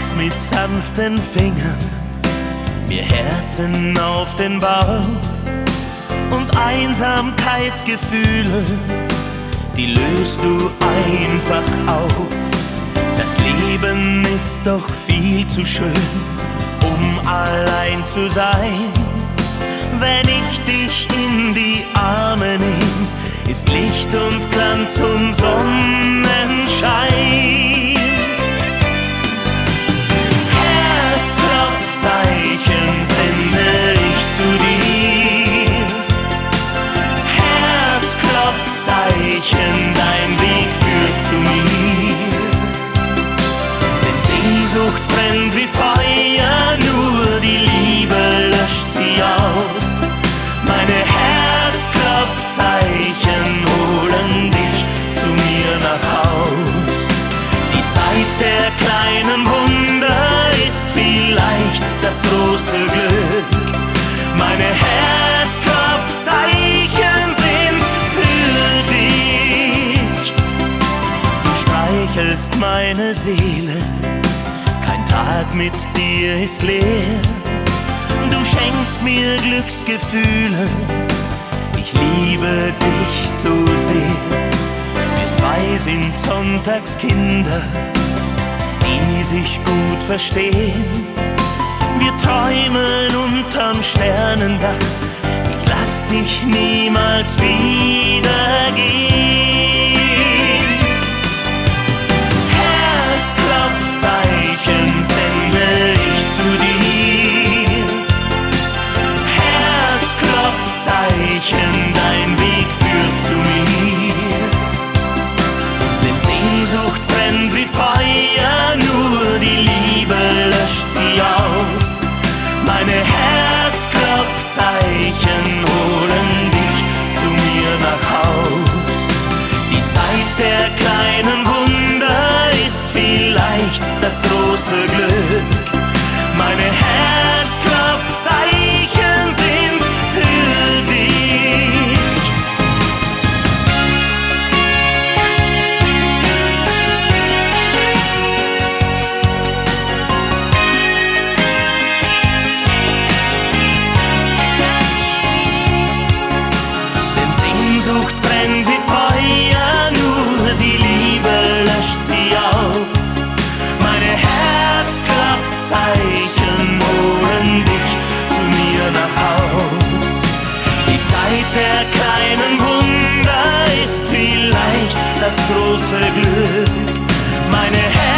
legst mit sanften Fingern mir Herzen auf den Bauch und Einsamkeitsgefühle, die löst du einfach auf. Das Leben ist doch viel zu schön, um allein zu sein. Wenn ich dich in die Arme nehm, ist Licht und Glanz und Sonnenschein. Herzklopfzeichen sende ich zu dir. Herzklopfzeichen, dein Weg führt zu mir. Denn Sehnsucht brennt wie Feuer, nur die Liebe löscht sie aus. Meine Herzklopfzeichen holen dich zu mir nach Haus. Die Zeit der kleinen Wunder ist vielleicht das große Glück. Meine Herzklopfzeichen sind für dich. Du streichelst meine Seele, kein Tag mit dir ist leer. Du schenkst mir Glücksgefühle, ich liebe dich so sehr. Wir zwei sind Sonntagskinder, die sich gut verstehen. Wir träumen unterm Sternendach, ich lass dich niemals wieder gehen. Herzklopfzeichen sende ich zu dir. Herzklopfzeichen, dein Weg führt zu mir. Denn Sehnsucht brennt wie Feuer, nur die Liebe löscht sie aus. Meine Herzklopfzeichen holen dich zu mir nach Haus. Die Zeit der kleinen Wunder ist vielleicht das große Glück. Meine Herzklopfzeichen sind für dich. Denn Sehnsucht brennt wie Feuer, nur die Liebe löscht sie aus. Meine Herzklopfzeichen holen dich zu mir nach Haus. Die Zeit der kleinen Wunder ist vielleicht das große Glück. Meine